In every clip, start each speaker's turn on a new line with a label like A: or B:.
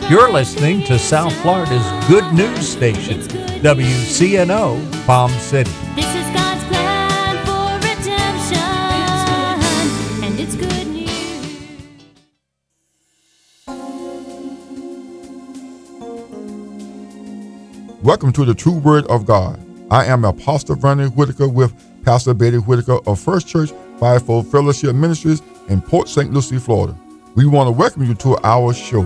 A: You're listening to South Florida's good news station, WCNO Palm City.
B: This is God's plan for redemption, and it's good news.
C: Welcome to the True Word of God. I am Apostle Vernon Whitaker with Pastor Betty Whitaker of First Church Fivefold Fellowship Ministries in Port St. Lucie, Florida. We want to welcome you to our show.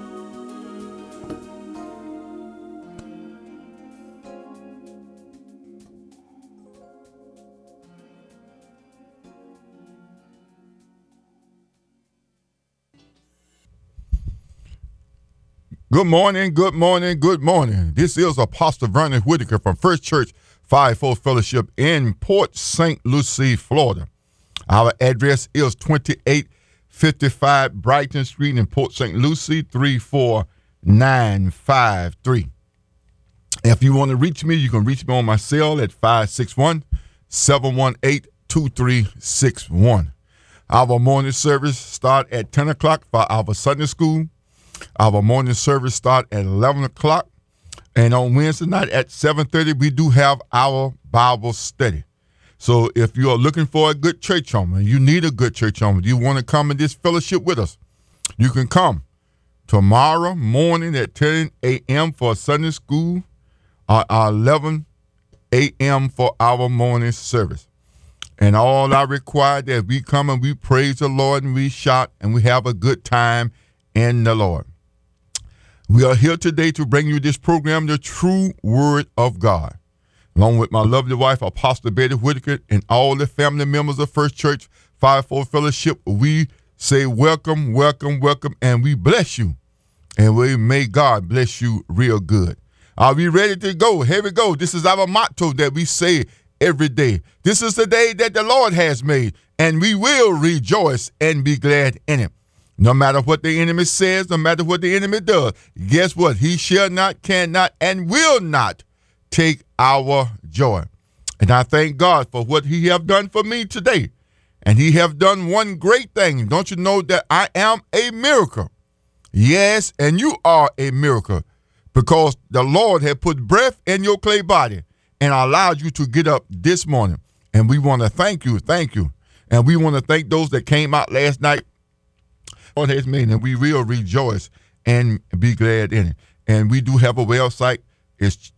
C: Good morning, good morning, good morning. This is Apostle Vernon Whitaker from First Church Fivefold Fellowship in Port St. Lucie, Florida. Our address is 2855 Brighton Street in Port St. Lucie, 34953. If you want to reach me, you can reach me on my cell at 561-718-2361. Our morning service start at 10 o'clock for our Sunday school. Our morning service start at 11 o'clock. And on Wednesday night at 7:30, we do have our Bible study. So if you are looking for a good church home, and you need a good church home, you want to come in this fellowship with us, you can come tomorrow morning at 10 a.m. for Sunday school or 11 a.m. for our morning service. And all I require that we come and we praise the Lord and we shout and we have a good time in the Lord. We are here today to bring you this program, The True Word of God. Along with my lovely wife, Apostle Betty Whitaker, and all the family members of First Church Fivefold Fellowship, we say welcome, welcome, welcome, and we bless you. And may God bless you real good. Are we ready to go? Here we go. This is our motto that we say every day. This is the day that the Lord has made, and we will rejoice and be glad in it. No matter what the enemy says, no matter what the enemy does, guess what? He shall not, cannot, and will not take our joy. And I thank God for what he have done for me today. And he have done one great thing. Don't you know that I am a miracle? Yes, and you are a miracle because the Lord had put breath in your clay body and allowed you to get up this morning. And we want to thank you. And we want to thank those that came out last night. Lord has made, and we will rejoice and be glad in it. And we do have a website. It's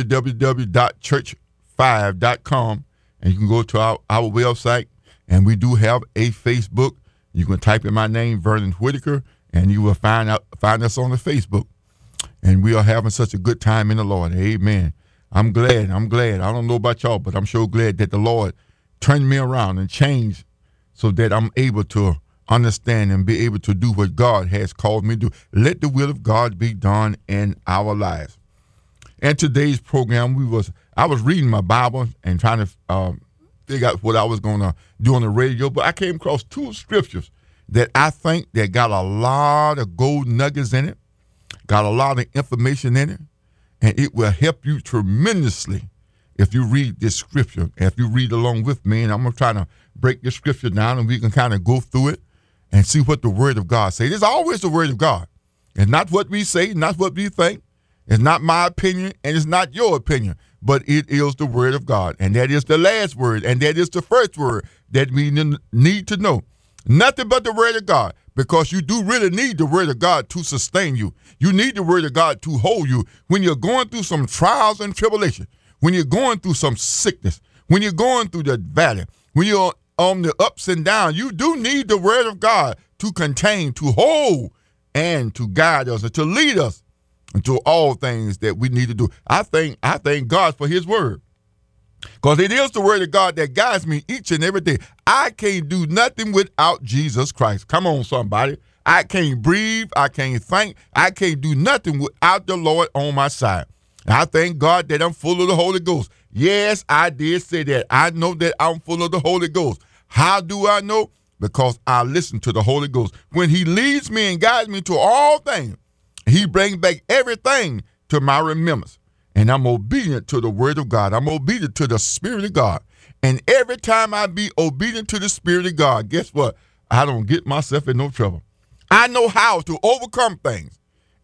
C: www.church5.com, and you can go to our website, and we do have a Facebook. You can type in my name, Vernon Whitaker, and you will find us on the Facebook. And we are having such a good time in the Lord. Amen. I'm glad. I don't know about y'all, but I'm sure glad that the Lord turned me around and changed so that I'm able to understand and be able to do what God has called me to do. Let the will of God be done in our lives. And today's program, I was reading my Bible and trying to figure out what I was going to do on the radio, but I came across two scriptures that I think that got a lot of gold nuggets in it, got a lot of information in it, and it will help you tremendously if you read this scripture, if you read along with me. And I'm going to try to break this scripture down and we can kind of go through it and see what the Word of God says. It's always the Word of God. It's not what we say, not what we think. It's not my opinion, and it's not your opinion, but it is the Word of God. And that is the last word, and that is the first word that we need to know. Nothing but the Word of God, because you do really need the Word of God to sustain you. You need the Word of God to hold you when you're going through some trials and tribulation, when you're going through some sickness, when you're going through the valley, when you're on the ups and downs. You do need the Word of God to contain, to hold, and to guide us and to lead us into all things that we need to do. I thank God for his Word, because it is the Word of God that guides me each and every day. I can't do nothing without Jesus Christ. Come on, somebody. I can't breathe. I can't think. I can't do nothing without the Lord on my side. And I thank God that I'm full of the Holy Ghost. Yes, I did say that. I know that I'm full of the Holy Ghost. How do I know? Because I listen to the Holy Ghost. When he leads me and guides me to all things, he brings back everything to my remembrance. And I'm obedient to the Word of God. I'm obedient to the Spirit of God. And every time I be obedient to the Spirit of God, guess what? I don't get myself in no trouble. I know how to overcome things.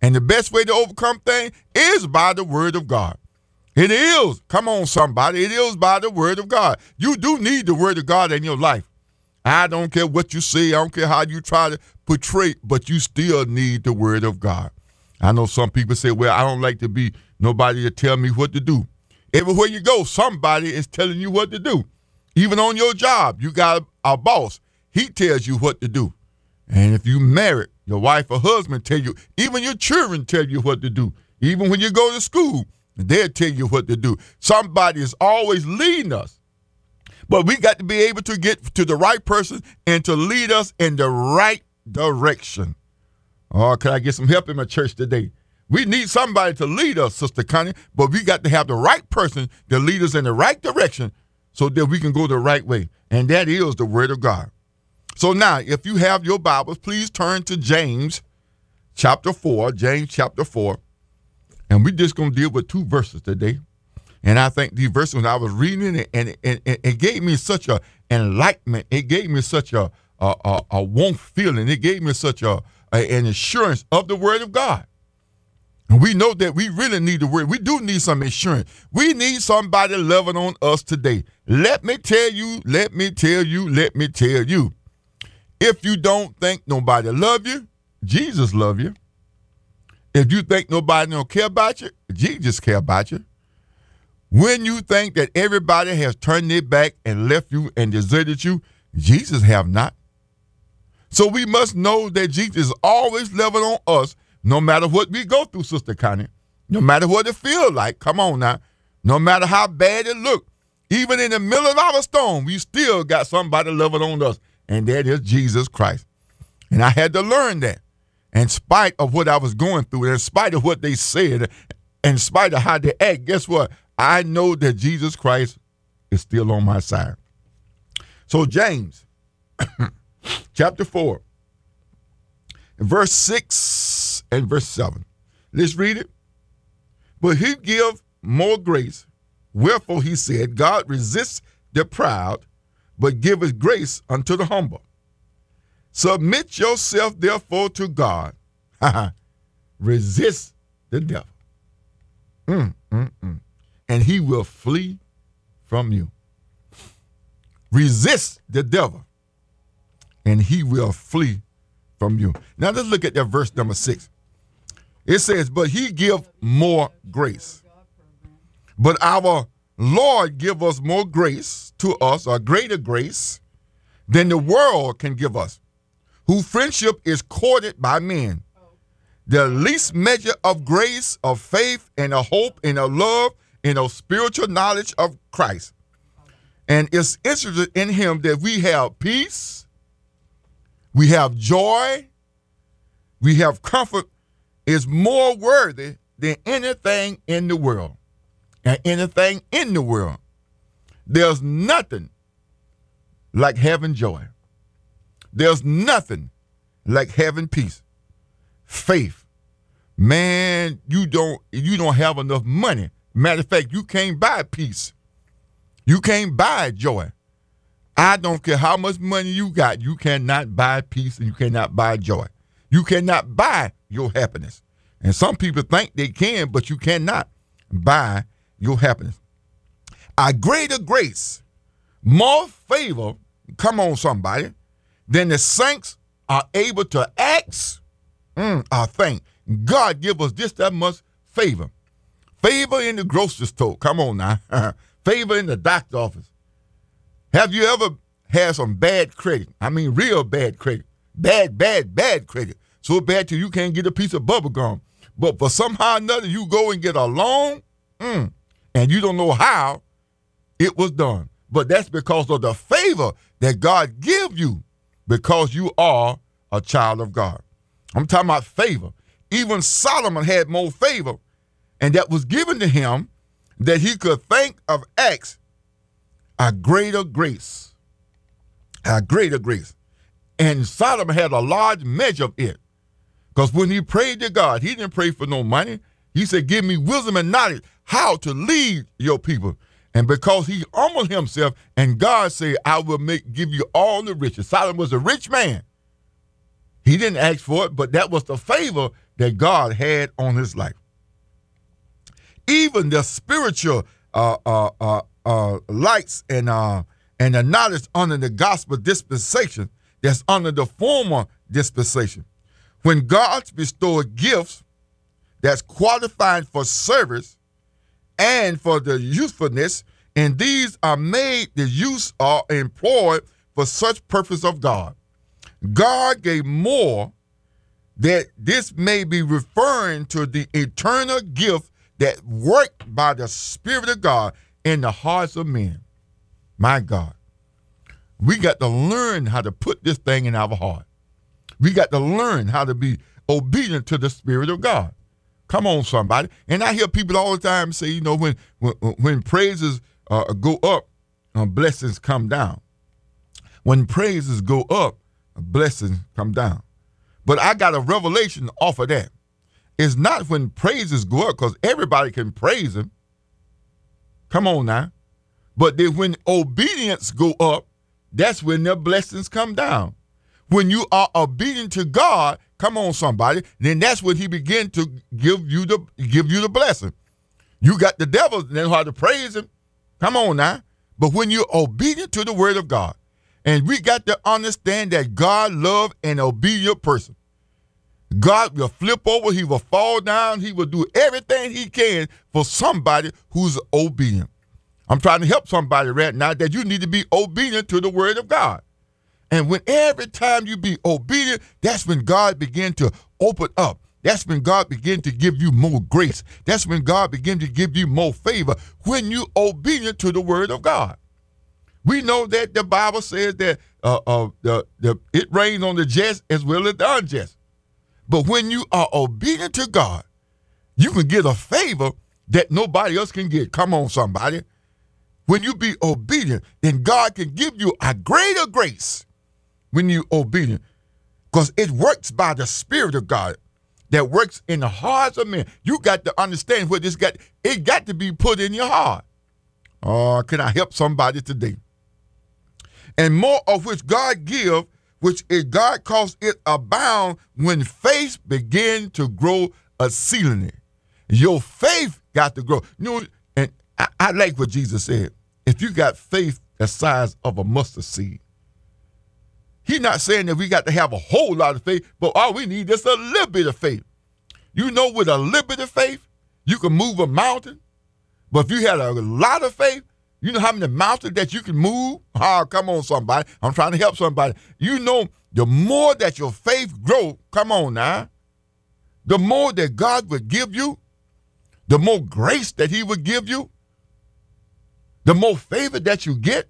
C: And the best way to overcome things is by the word of God. It is. Come on, somebody. It is by the word of God. You do need the word of God in your life. I don't care what you say. I don't care how you try to portray, but you still need the word of God. I know some people say, well, I don't like to be nobody to tell me what to do. Everywhere you go, somebody is telling you what to do. Even on your job, you got a boss. He tells you what to do. And if you married, your wife or husband tell you, even your children tell you what to do. Even when you go to school, they'll tell you what to do. Somebody is always leading us. But we got to be able to get to the right person and to lead us in the right direction. Oh, can I get some help in my church today? We need somebody to lead us, Sister Connie, but we got to have the right person to lead us in the right direction so that we can go the right way. And that is the word of God. So now, if you have your Bibles, please turn to James chapter 4, and we're just going to deal with 2 verses today. And I think these verses, when I was reading it, and it gave me such an enlightenment. It gave me such a warm feeling. It gave me such an assurance of the word of God. And we know that we really need the word. We do need some assurance. We need somebody loving on us today. Let me tell you. If you don't think nobody love you, Jesus love you. If you think nobody don't care about you, Jesus care about you. When you think that everybody has turned their back and left you and deserted you, Jesus have not. So we must know that Jesus is always loving on us, no matter what we go through, Sister Connie. No matter what it feels like. Come on now. No matter how bad it look. Even in the middle of our storm, we still got somebody loving on us, and that is Jesus Christ. And I had to learn that. In spite of what I was going through, in spite of what they said, in spite of how they act, guess what? I know that Jesus Christ is still on my side. So James, chapter 4, verse 6 and verse 7. Let's read it. But he give more grace. Wherefore he said, God resists the proud, but giveth grace unto the humble. Submit yourself therefore to God. Resist the devil. And he will flee from you. Resist the devil, and he will flee from you. Now let's look at that verse number 6. It says, but he give more grace. But our Lord give us more grace to us, or greater grace, than the world can give us, whose friendship is courted by men. The least measure of grace, of faith, and a hope, and a love, and a spiritual knowledge of Christ. And it's interested in him that we have peace, we have joy, we have comfort, is more worthy than anything in the world. And anything in the world. There's nothing like having joy. There's nothing like having peace. Faith. Man, you don't have enough money. Matter of fact, you can't buy peace. You can't buy joy. I don't care how much money you got. You cannot buy peace and you cannot buy joy. You cannot buy your happiness. And some people think they can, but you cannot buy your happiness. A greater grace, more favor, come on somebody, than the saints are able to ask or think. God give us this, that much favor. Favor in the grocery store. Come on now. Favor in the doctor's office. Have you ever had some bad credit? I mean, real bad credit. Bad credit. So bad till you can't get a piece of bubble gum. But for somehow or another, you go and get a loan, and you don't know how it was done. But that's because of the favor that God give you because you are a child of God. I'm talking about favor. Even Solomon had more favor, and that was given to him that he could think of acts a greater grace. A greater grace. And Solomon had a large measure of it. Because when he prayed to God, he didn't pray for no money. He said, give me wisdom and knowledge how to lead your people. And because he humbled himself, and God said, I will give you all the riches. Solomon was a rich man. He didn't ask for it, but that was the favor that God had on his life. Even the spiritual lights and the knowledge under the gospel dispensation that's under the former dispensation. When God bestowed gifts that's qualified for service and for the usefulness, and these are made the use or employed for such purpose of God. God gave more, that this may be referring to the eternal gift that worked by the Spirit of God in the hearts of men. My God, we got to learn how to put this thing in our heart. We got to learn how to be obedient to the Spirit of God. Come on, somebody. And I hear people all the time say, you know, when praises go up, blessings come down. When praises go up, blessings come down. But I got a revelation off of that. It's not when praises go up, because everybody can praise him. Come on now. But then when obedience go up, that's when the blessings come down. When you are obedient to God, come on somebody, then that's when he begin to give you the blessing. You got the devil, then how to praise him. Come on now. But when you're obedient to the word of God, and we got to understand that God loves an obedient person. God will flip over, he will fall down, he will do everything he can for somebody who's obedient. I'm trying to help somebody right now that you need to be obedient to the word of God. And when every time you be obedient, that's when God begin to open up. That's when God begin to give you more grace. That's when God begin to give you more favor, when you obedient to the word of God. We know that the Bible says that it rains on the just as well as the unjust. But when you are obedient to God, you can get a favor that nobody else can get. Come on, somebody. When you be obedient, then God can give you a greater grace when you're obedient, because it works by the Spirit of God that works in the hearts of men. You got to understand what it got to be put in your heart. Oh, can I help somebody today? And more of which God give, which is God cause it abound when faith begin to grow exceedingly. Your faith got to grow. You know, and I like what Jesus said. If you got faith the size of a mustard seed, he's not saying that we got to have a whole lot of faith, but all we need is a little bit of faith. You know, with a little bit of faith, you can move a mountain. But if you had a lot of faith, you know how many mountains that you can move? Oh, come on, somebody. I'm trying to help somebody. You know, the more that your faith grow, come on now, the more that God would give you, the more grace that he would give you, the more favor that you get.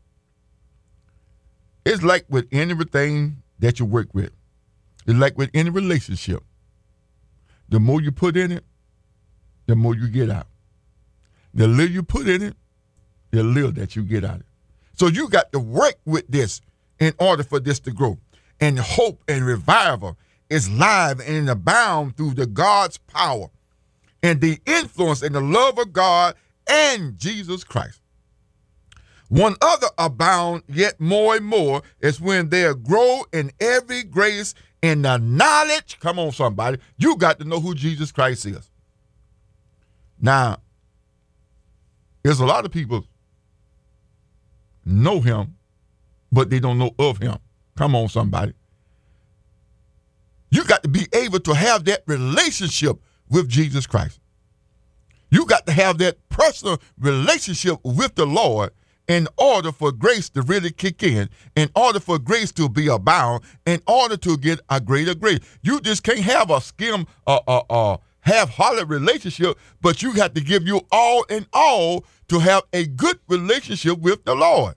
C: It's like with anything that you work with. It's like with any relationship. The more you put in it, the more you get out. The little you put in it, the little that you get out of it. So you got to work with this in order for this to grow. And hope and revival is live and abound through the God's power and the influence and the love of God and Jesus Christ. One other abound yet more and more is when they grow in every grace and the knowledge. Come on, somebody. You got to know who Jesus Christ is. Now, there's a lot of people know him, but they don't know of him. Come on, somebody. You got to be able to have that relationship with Jesus Christ. You got to have that personal relationship with the Lord in order for grace to really kick in order for grace to be abound, in order to get a greater grace. You just can't have a skim, half-hearted relationship, but you have to give you all in all to have a good relationship with the Lord.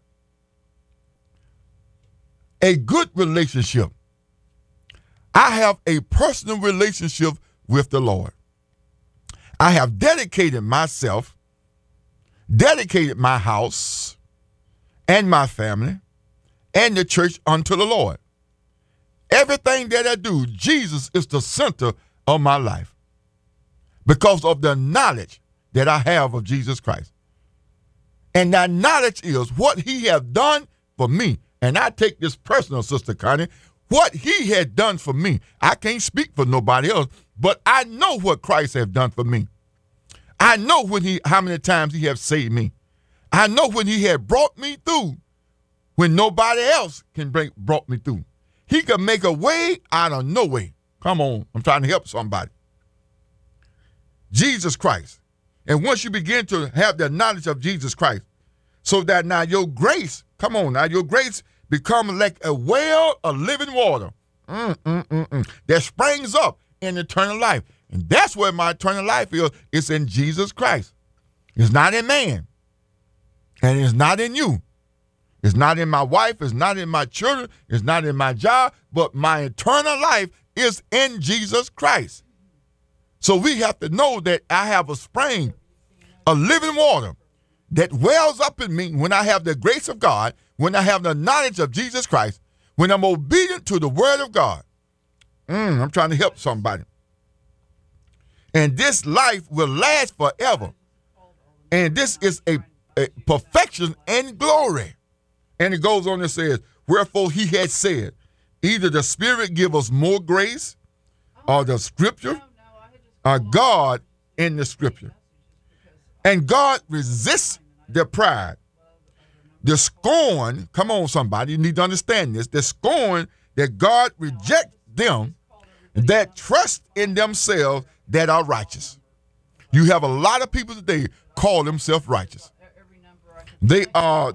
C: A good relationship. I have a personal relationship with the Lord. I have dedicated myself, dedicated my house and my family and the church unto the Lord. Everything that I do, Jesus is the center of my life because of the knowledge that I have of Jesus Christ. And that knowledge is what he has done for me. And I take this personal, Sister Connie, what he had done for me. I can't speak for nobody else, but I know what Christ has done for me. I know how many times he has saved me. I know when he had brought me through when nobody else brought me through. He can make a way out of no way. Come on, I'm trying to help somebody. Jesus Christ. And once you begin to have the knowledge of Jesus Christ, so that now your grace, come on now, your grace becomes like a well of living water that springs up in eternal life. And that's where my eternal life is. It's in Jesus Christ. It's not in man. And it's not in you. It's not in my wife. It's not in my children. It's not in my job. But my eternal life is in Jesus Christ. So we have to know that I have a spring of living water that wells up in me when I have the grace of God, when I have the knowledge of Jesus Christ, when I'm obedient to the word of God. I'm trying to help somebody. And this life will last forever. And this is a perfection and glory. And it goes on and says, wherefore he had said, either the Spirit give us more grace, or the Scripture, or God in the Scripture. And God resists the pride. The scorn, come on somebody, you need to understand this, the scorn that God rejects them that trust in themselves that are righteous. You have a lot of people today call themselves righteous. They are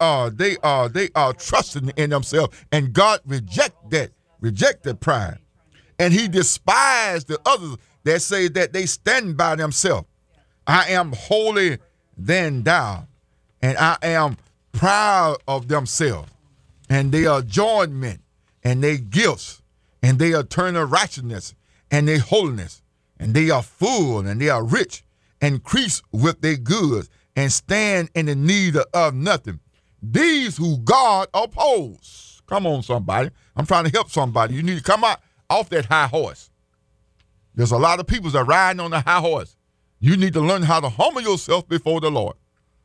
C: trusting in themselves, and God rejected pride. And he despised the others that say that they stand by themselves. I am holy than thou, and I am proud of themselves, and they are adornment, and they gifts, and they are eternal righteousness, and they holiness, and they are full, and they are rich, increase with their goods, and stand in the need of nothing. These who God oppose. Come on, somebody. I'm trying to help somebody. You need to come out off that high horse. There's a lot of people that are riding on the high horse. You need to learn how to humble yourself before the Lord.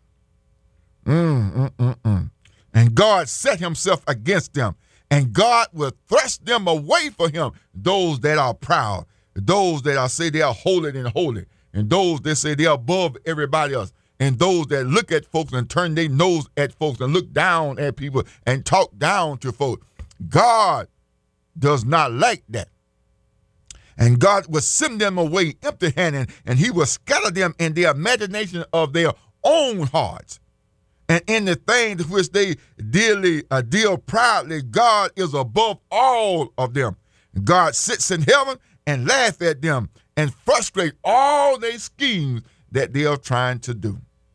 C: And God set himself against them, and God will thrust them away from him, those that are proud, those that say they are holy and holy, and those that say they are above everybody else, and those that look at folks and turn their nose at folks and look down at people and talk down to folks. God does not like that. And God will send them away empty-handed, and he will scatter them in the imagination of their own hearts. And in the things which they deal proudly, God is above all of them. God sits in heaven and laughs at them and frustrates all their schemes that they are trying to do.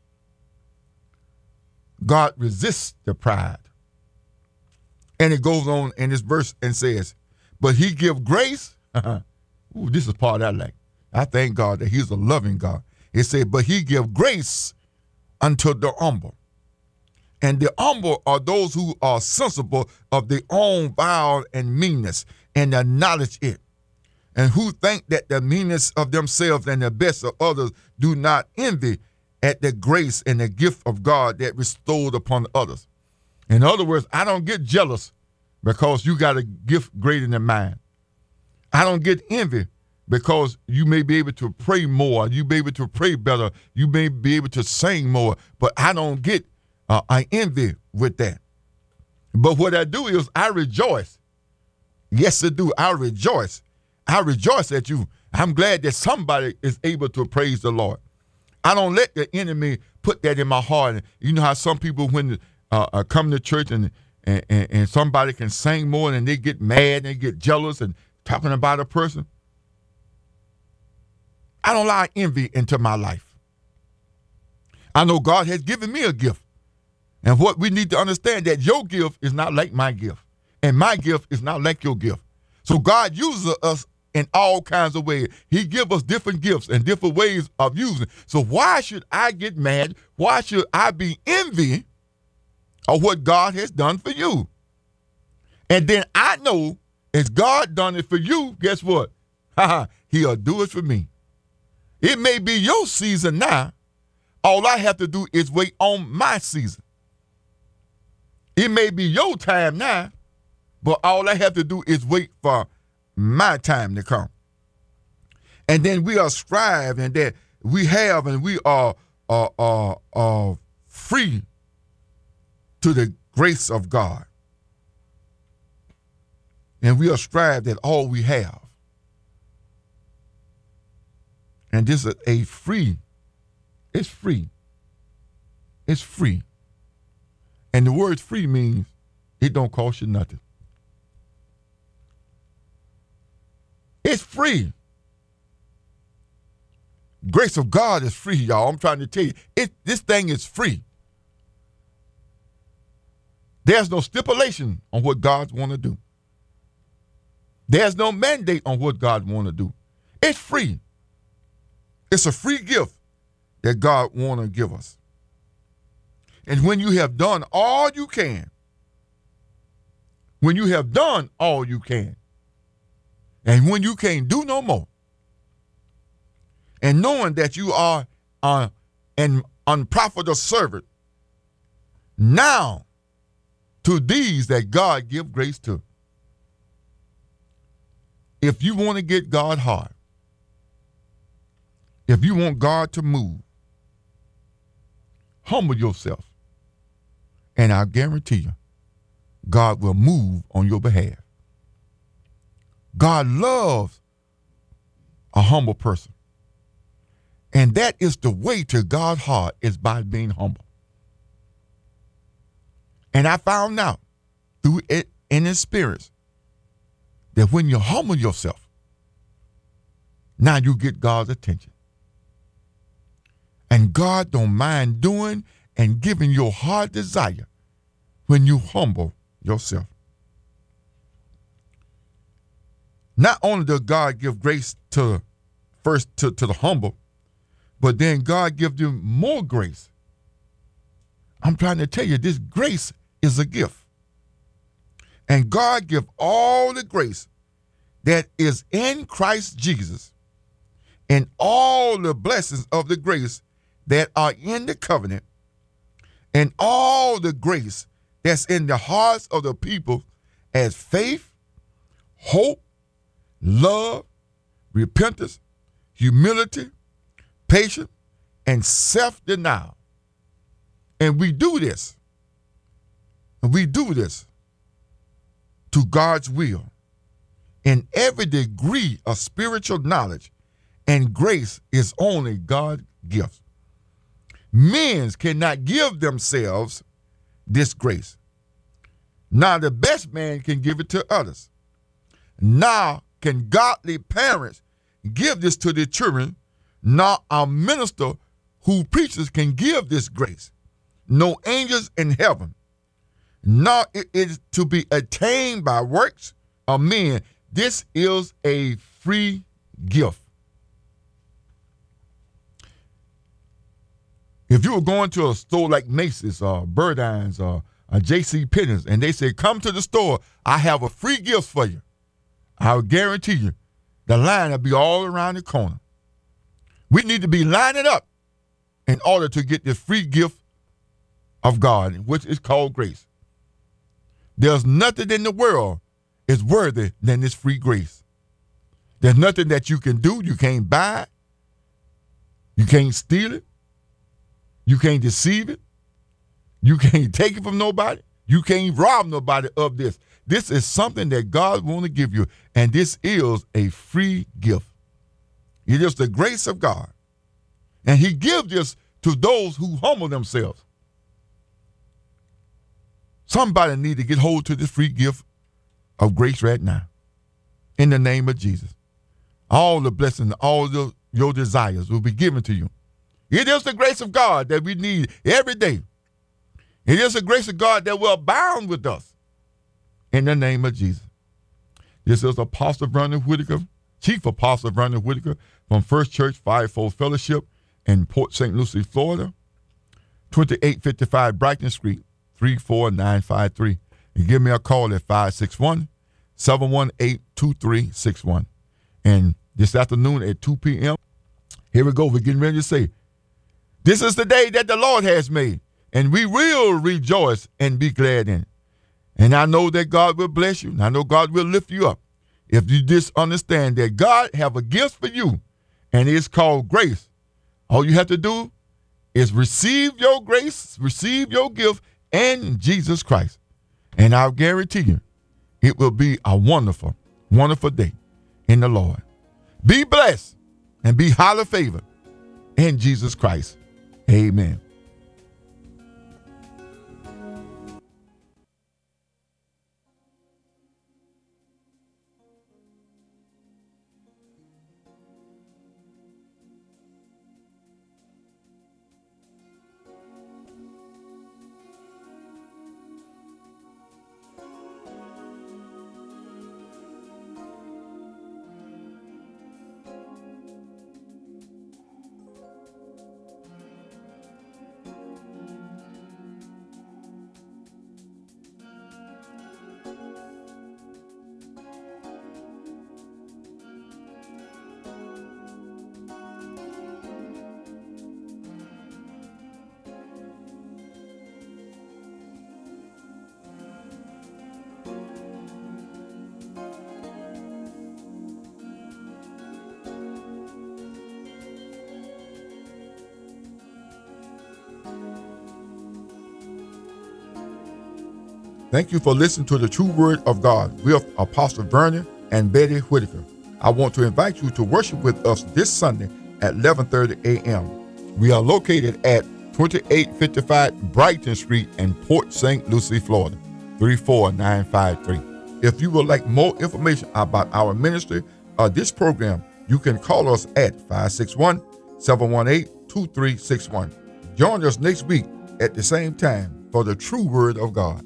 C: God resists the pride. And it goes on in this verse and says, but he give grace. Ooh, this is part I like. I thank God that he's a loving God. It said, but he give grace unto the humble. And the humble are those who are sensible of their own vile and meanness and acknowledge it, and who think that the meanness of themselves and the best of others do not envy at the grace and the gift of God that bestowed upon others. In other words, I don't get jealous because you got a gift greater than mine. I don't get envy because you may be able to pray more, you may be able to pray better, you may be able to sing more, but I don't get I envy with that. But what I do is I rejoice. Yes, I do. I rejoice. I rejoice at you. I'm glad that somebody is able to praise the Lord. I don't let the enemy put that in my heart. You know how some people, when come to church and somebody can sing more and they get mad and they get jealous and talking about a person. I don't allow envy into my life. I know God has given me a gift. And what we need to understand that your gift is not like my gift. And my gift is not like your gift. So God uses us in all kinds of ways. He gives us different gifts and different ways of using. So why should I get mad? Why should I be envy of what God has done for you? And then I know if God done it for you, guess what? He'll do it for me. It may be your season now. All I have to do is wait on my season. It may be your time now, But all I have to do is wait for my time to come. And then we are striving that we have and we are free to the grace of God. And we are striving that all we have. And this is a free, it's free. It's free. And the word free means it don't cost you nothing. It's free. Grace of God is free, y'all. I'm trying to tell you, this thing is free. There's no stipulation on what God want to do. There's no mandate on what God want to do. It's free. It's a free gift that God want to give us. And when you have done all you can, and when you can't do no more, and knowing that you are an unprofitable servant, now to these that God give grace to. If you want to get God hard, if you want God to move, humble yourself, and I guarantee you, God will move on your behalf. God loves a humble person. And that is the way to God's heart, is by being humble. And I found out through it in experience that when you humble yourself, now you get God's attention. And God don't mind doing and giving your heart desire when you humble yourself. Not only does God give grace to the humble, but then God gives them more grace. I'm trying to tell you, this grace is a gift. And God gives all the grace that is in Christ Jesus and all the blessings of the grace that are in the covenant and all the grace that's in the hearts of the people as faith, hope, love, repentance, humility, patience, and self-denial. And we do this. To God's will in every degree of spiritual knowledge and grace is only God's gift. Men cannot give themselves this grace. Now the best man can give it to others. Now can godly parents give this to their children. Now our minister who preaches can give this grace. No angels in heaven. Now it is to be attained by works of men. This is a free gift. If you were going to a store like Macy's or Burdines or J.C. Penney's and they say, come to the store, I have a free gift for you, I will guarantee you the line will be all around the corner. We need to be lining up in order to get the free gift of God, which is called grace. There's nothing in the world is worthy than this free grace. There's nothing that you can do. You can't buy it. You can't steal it. You can't deceive it. You can't take it from nobody. You can't rob nobody of this. This is something that God wants to give you, and this is a free gift. It is the grace of God. And he gives this to those who humble themselves. Somebody need to get hold to this free gift of grace right now. In the name of Jesus. All the blessings, all your desires will be given to you. It is the grace of God that we need every day. It is the grace of God that will abound with us. In the name of Jesus. This is Apostle Vernon Whitaker, Chief Apostle Vernon Whitaker from First Church Fivefold Fellowship in Port St. Lucie, Florida, 2855 Brighton Street, 34953. And give me a call at 561-718-2361. And this afternoon at 2 p.m., here we go. We're getting ready to say, this is the day that the Lord has made, and we will rejoice and be glad in it. And I know that God will bless you. And I know God will lift you up. If you just understand that God have a gift for you, and it's called grace. All you have to do is receive your grace, receive your gift, and Jesus Christ. And I'll guarantee you, it will be a wonderful, wonderful day in the Lord. Be blessed and be highly favored in Jesus Christ. Amen. Thank you for listening to the True Word of God with Apostle Vernon and Betty Whitaker. I want to invite you to worship with us this Sunday at 11:30 a.m. We are located at 2855 Brighton Street in Port St. Lucie, Florida, 34953. If you would like more information about our ministry or this program, you can call us at 561-718-2361. Join us next week at the same time for the True Word of God.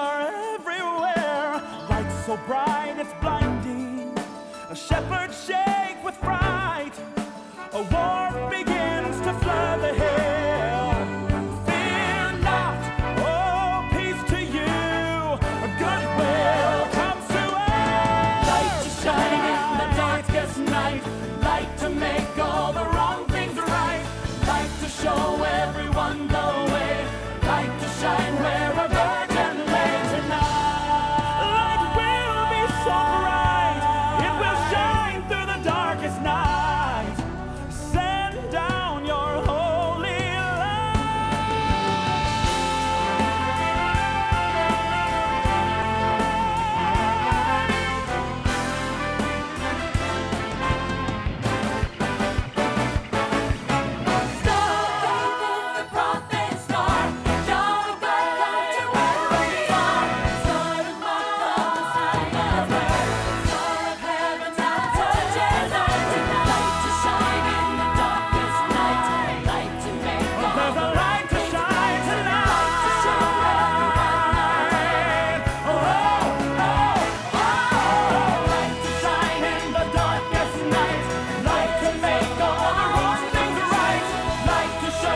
D: So bright it's blinding, a shepherd shade.